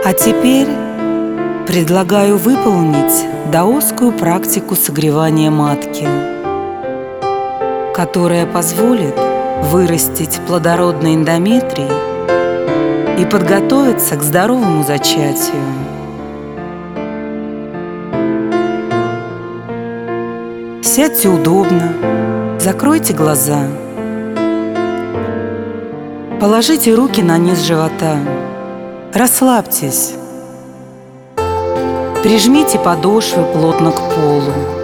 А теперь предлагаю выполнить даосскую практику согревания матки, которая позволит вырастить плодородный эндометрий и подготовиться к здоровому зачатию. Сядьте удобно, закройте глаза, положите руки на низ живота, расслабьтесь, прижмите подошвы плотно к полу.